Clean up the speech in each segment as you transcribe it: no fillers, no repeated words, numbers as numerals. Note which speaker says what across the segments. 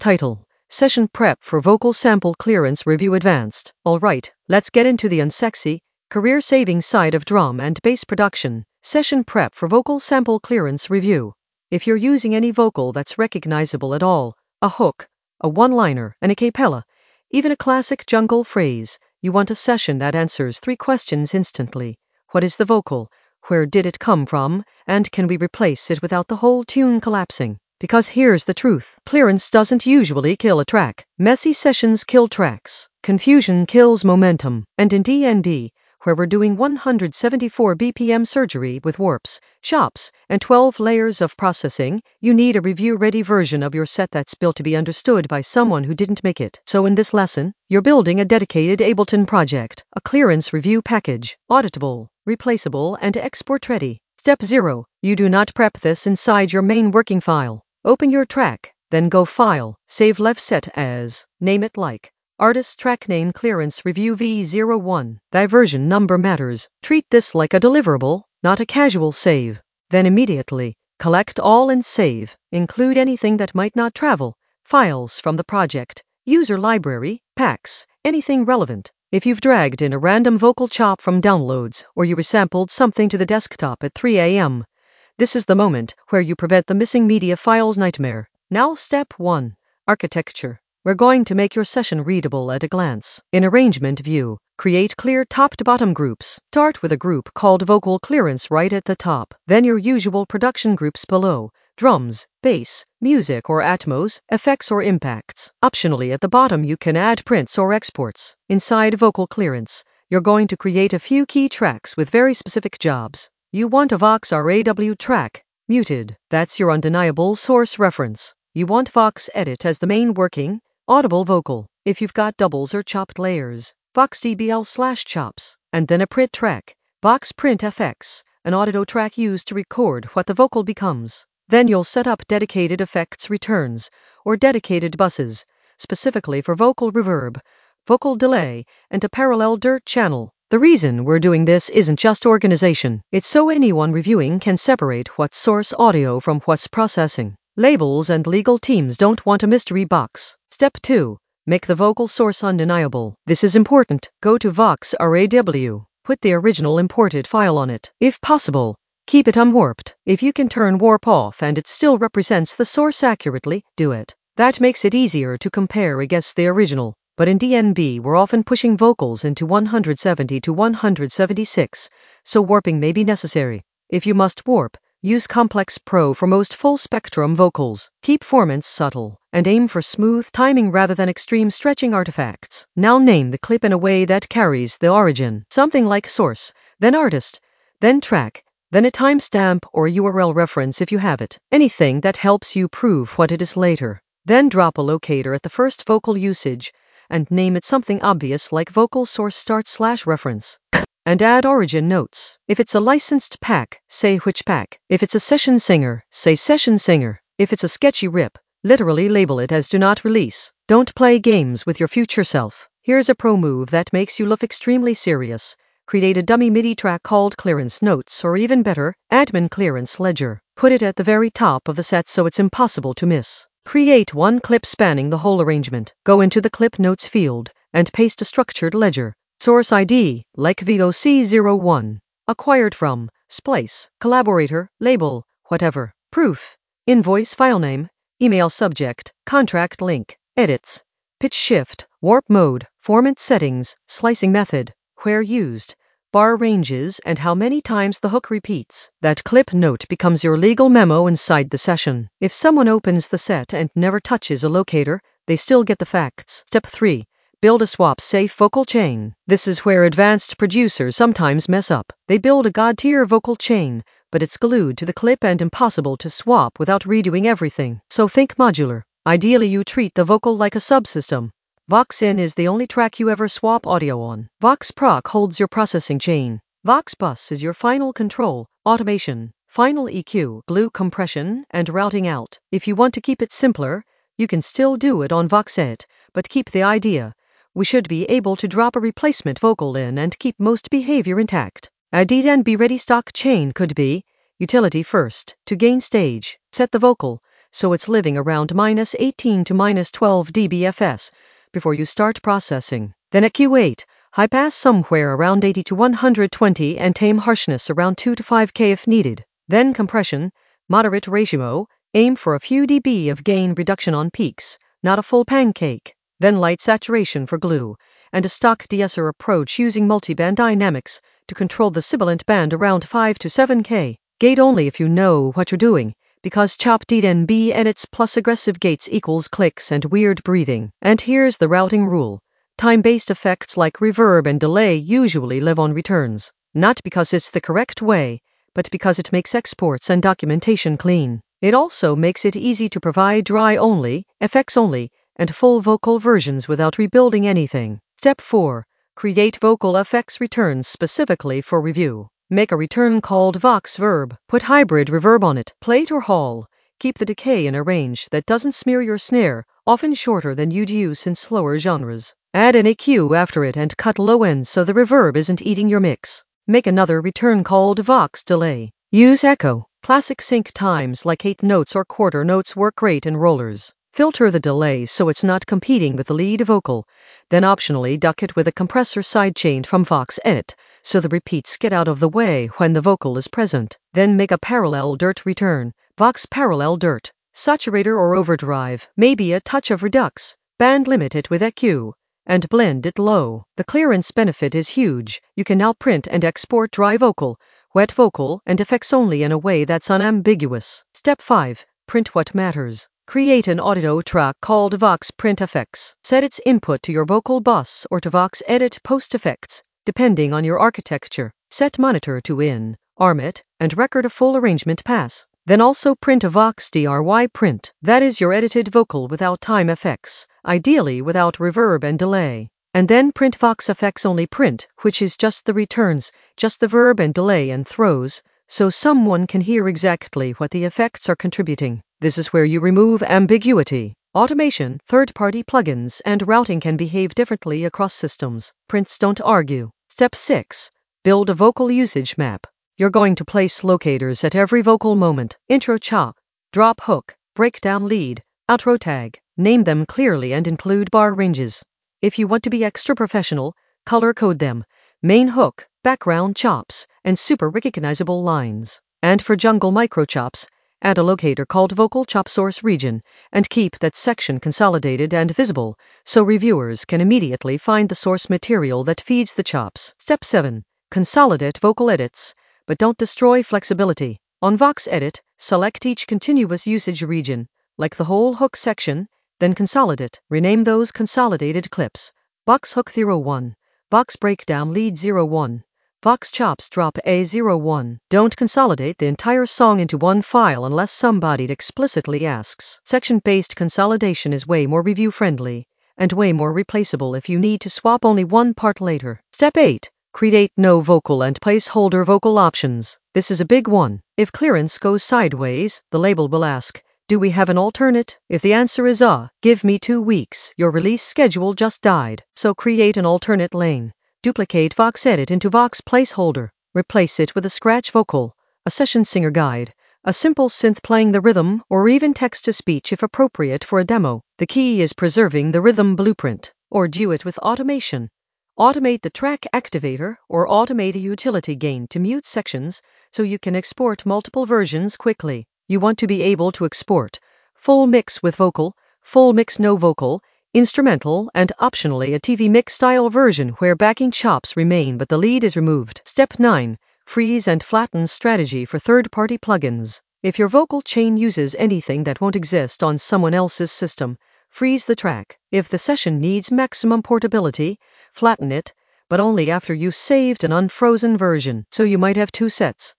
Speaker 1: Title: Session Prep for Vocal Sample Clearance Review Advanced. Alright, let's get into the unsexy, career-saving side of drum and bass production. Session Prep for Vocal Sample Clearance Review. If you're using any vocal that's recognizable at all, a hook, a one-liner, an a cappella, even a classic jungle phrase, you want a session that answers 3 questions instantly. What is the vocal? Where did it come from? And can we replace it without the whole tune collapsing? Because here's the truth. Clearance doesn't usually kill a track. Messy sessions kill tracks. Confusion kills momentum. And in DnB, where we're doing 174 BPM surgery with warps, chops, and 12 layers of processing, you need a review-ready version of your set that's built to be understood by someone who didn't make it. So in this lesson, you're building a dedicated Ableton project, a clearance review package, auditable, replaceable, and export-ready. Step 0. You do not prep this inside your main working file. Open your track, then go File, Save Left Set As, name it like Artist Track Name Clearance Review V01. Thy version number matters. Treat this like a deliverable, not a casual save. Then immediately, collect all and save. Include anything that might not travel, files from the project, user library, packs, anything relevant. If you've dragged in a random vocal chop from downloads, or you resampled something to the desktop at 3 a.m., this is the moment where you prevent the missing media files nightmare. Now step 1. Architecture. We're going to make your session readable at a glance. In Arrangement View, create clear top-to-bottom groups. Start with a group called Vocal Clearance right at the top. Then your usual production groups below. Drums, bass, music or Atmos, effects or impacts. Optionally at the bottom you can add prints or exports. Inside Vocal Clearance, you're going to create a few key tracks with very specific jobs. You want a Vox RAW track, muted. That's your undeniable source reference. You want Vox Edit as the main working, audible vocal. If you've got doubles or chopped layers, Vox DBL/chops. And then a print track, Vox Print FX, an audio track used to record what the vocal becomes. Then you'll set up dedicated effects returns, or dedicated buses, specifically for vocal reverb, vocal delay, and a parallel dirt channel. The reason we're doing this isn't just organization. It's so anyone reviewing can separate what's source audio from what's processing. Labels and legal teams don't want a mystery box. Step 2. Make the vocal source undeniable. This is important. Go to Vox RAW. Put the original imported file on it. If possible, keep it unwarped. If you can turn warp off and it still represents the source accurately, do it. That makes it easier to compare against the original. But in DnB we're often pushing vocals into 170 to 176, so warping may be necessary. If you must warp, use Complex Pro for most full-spectrum vocals. Keep formants subtle, and aim for smooth timing rather than extreme stretching artifacts. Now name the clip in a way that carries the origin. Something like source, then artist, then track, then a timestamp or URL reference if you have it. Anything that helps you prove what it is later. Then drop a locator at the first vocal usage, and name it something obvious like vocal source start/reference. And add origin notes. If it's a licensed pack, say which pack. If it's a session singer, say session singer. If it's a sketchy rip, literally label it as do not release. Don't play games with your future self. Here's a pro move that makes you look extremely serious. Create a dummy MIDI track called Clearance Notes, or even better, Admin Clearance Ledger. Put it at the very top of the set so it's impossible to miss. Create one clip spanning the whole arrangement. Go into the Clip Notes field and paste a structured ledger. Source ID, like VOC01. Acquired from, Splice, collaborator, label, whatever. Proof. Invoice file name, email subject, contract link. Edits. Pitch shift, warp mode, formant settings, slicing method. Where used. Bar ranges and how many times the hook repeats. That clip note becomes your legal memo inside the session. If someone opens the set and never touches a locator, they still get the facts. Step 3. Build a swap-safe vocal chain. This is where advanced producers sometimes mess up. They build a god-tier vocal chain, but it's glued to the clip and impossible to swap without redoing everything. So think modular. Ideally you treat the vocal like a subsystem. Vox In is the only track you ever swap audio on. Vox Proc holds your processing chain. Vox Bus is your final control, automation, final EQ, glue compression, and routing out. If you want to keep it simpler, you can still do it on Vox Edit, but keep the idea. We should be able to drop a replacement vocal in and keep most behavior intact. A DnB ready stock chain could be utility first, to gain stage, set the vocal, so it's living around -18 to -12 dBFS before you start processing. Then EQ8, high pass somewhere around 80 to 120 and tame harshness around 2 to 5K if needed. Then compression, moderate ratio, aim for a few dB of gain reduction on peaks, not a full pancake. Then light saturation for glue, and a stock de-esser approach using multiband dynamics to control the sibilant band around 5 to 7K. Gate only if you know what you're doing, because chop DNB edits plus aggressive gates equals clicks and weird breathing. And here's the routing rule. Time-based effects like reverb and delay usually live on returns, not because it's the correct way, but because it makes exports and documentation clean. It also makes it easy to provide dry only, FX only, and full vocal versions without rebuilding anything. Step 4. Create vocal effects returns specifically for review. Make a return called Vox Verb. Put hybrid reverb on it. Plate or Hall. Keep the decay in a range that doesn't smear your snare, often shorter than you'd use in slower genres. Add an EQ after it and cut low ends so the reverb isn't eating your mix. Make another return called Vox Delay. Use echo. Classic sync times like eighth notes or quarter notes work great in rollers. Filter the delay so it's not competing with the lead vocal, then optionally duck it with a compressor sidechained from Vox Edit, so the repeats get out of the way when the vocal is present. Then make a parallel dirt return, Vox Parallel Dirt, saturator or overdrive, maybe a touch of redux, band limit it with EQ, and blend it low. The clearance benefit is huge. You can now print and export dry vocal, wet vocal, and effects only in a way that's unambiguous. Step 5. Print what matters. Create an audio track called Vox Print Effects. Set its input to your vocal bus or to Vox Edit Post Effects, depending on your architecture. Set monitor to in, arm it, and record a full arrangement pass. Then also print a Vox DRY print. That is your edited vocal without time effects, ideally without reverb and delay. And then print Vox Effects only print, which is just the returns, just the verb and delay and throws, so someone can hear exactly what the effects are contributing. This is where you remove ambiguity. Automation, third-party plugins, and routing can behave differently across systems. Prints don't argue. Step 6. Build a vocal usage map. You're going to place locators at every vocal moment. Intro cha, drop hook, breakdown lead, outro tag. Name them clearly and include bar ranges. If you want to be extra professional, color code them. Main hook, background chops, and super recognizable lines. And for jungle micro chops, add a locator called Vocal Chop Source Region, and keep that section consolidated and visible, so reviewers can immediately find the source material that feeds the chops. Step 7. Consolidate vocal edits, but don't destroy flexibility. On Vox Edit, select each continuous usage region, like the whole hook section, then consolidate. Rename those consolidated clips. Vox Hook 01, Vox Breakdown Lead 01. Vox Chops Drop A01. Don't consolidate the entire song into one file unless somebody explicitly asks. Section-based consolidation is way more review-friendly, and way more replaceable if you need to swap only one part later. Step 8. Create no vocal and placeholder vocal options. This is a big one. If clearance goes sideways, the label will ask, do we have an alternate? If the answer is give me 2 weeks, your release schedule just died. So create an alternate lane. Duplicate Vox Edit into Vox Placeholder. Replace it with a scratch vocal, a session singer guide, a simple synth playing the rhythm, or even text-to-speech if appropriate for a demo. The key is preserving the rhythm blueprint, or do it with automation. Automate the track activator or automate a utility gain to mute sections so you can export multiple versions quickly. You want to be able to export full mix with vocal, full mix no vocal, instrumental, and optionally a TV mix style version where backing chops remain but the lead is removed. Step 9. Freeze and flatten strategy for third-party plugins. If your vocal chain uses anything that won't exist on someone else's system, freeze the track. If the session needs maximum portability, flatten it, but only after you saved an unfrozen version. So you might have 2 sets,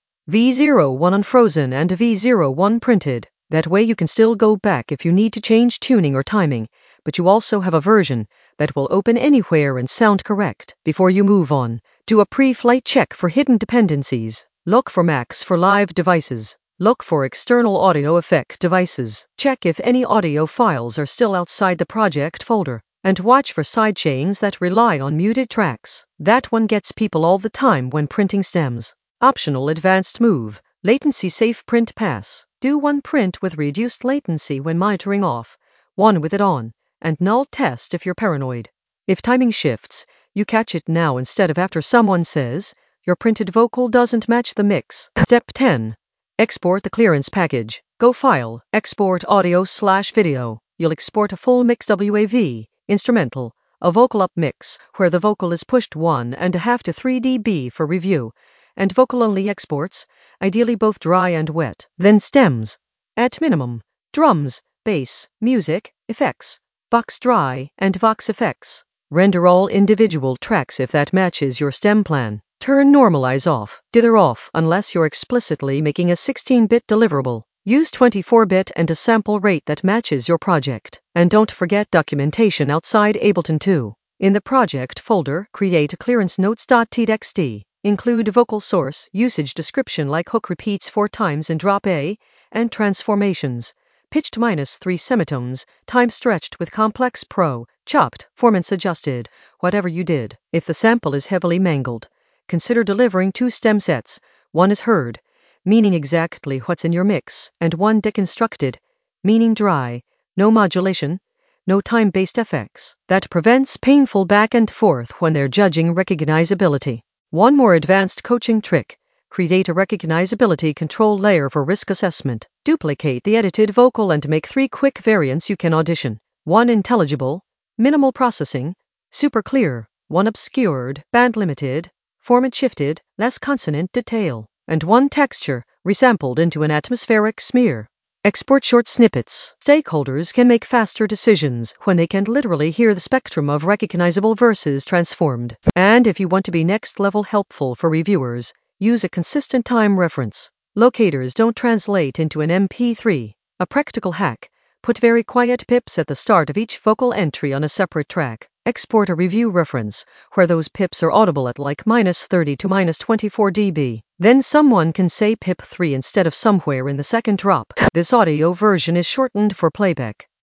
Speaker 1: V01 unfrozen and V01 printed. That way you can still go back if you need to change tuning or timing, but you also have a version that will open anywhere and sound correct. Before you move on, do a pre-flight check for hidden dependencies. Look for Macs for live devices. Look for external audio effect devices. Check if any audio files are still outside the project folder. And watch for sidechains that rely on muted tracks. That one gets people all the time when printing stems. Optional advanced move, latency safe print pass. Do one print with reduced latency when monitoring off, one with it on, and null test if you're paranoid. If timing shifts, you catch it now instead of after someone says, your printed vocal doesn't match the mix. Step 10. Export the clearance package. Go File, Export Audio/Video. You'll export a full mix WAV, instrumental, a vocal up mix, where the vocal is pushed 1.5 to 3 dB for review, and vocal-only exports, ideally both dry and wet. Then stems. At minimum, drums, bass, music, effects, Vox dry, and Vox effects. Render all individual tracks if that matches your stem plan. Turn normalize off, dither off unless you're explicitly making a 16-bit deliverable. Use 24-bit and a sample rate that matches your project. And don't forget documentation outside Ableton 2. In the project folder, create a clearance notes.txt. Include vocal source, usage description like hook repeats 4 times in drop A, and transformations. Pitched -3 semitones, time stretched with complex pro, chopped, formants adjusted, whatever you did. If the sample is heavily mangled, consider delivering 2 stem sets. One is heard, meaning exactly what's in your mix, and one deconstructed, meaning dry, no modulation, no time-based effects. That prevents painful back and forth when they're judging recognizability. One more advanced coaching trick. Create a recognizability control layer for risk assessment. Duplicate the edited vocal and make 3 quick variants you can audition. 1 intelligible, minimal processing, super clear. 1 obscured, band limited, format shifted, less consonant detail. And 1 texture, resampled into an atmospheric smear. Export short snippets. Stakeholders can make faster decisions when they can literally hear the spectrum of recognizable verses transformed. And if you want to be next level helpful for reviewers, use a consistent time reference. Locators don't translate into an MP3. A practical hack. Put very quiet pips at the start of each vocal entry on a separate track. Export a review reference, where those pips are audible at like -30 to -24 dB. Then someone can say pip 3 instead of somewhere in the second drop. This audio version is shortened for playback.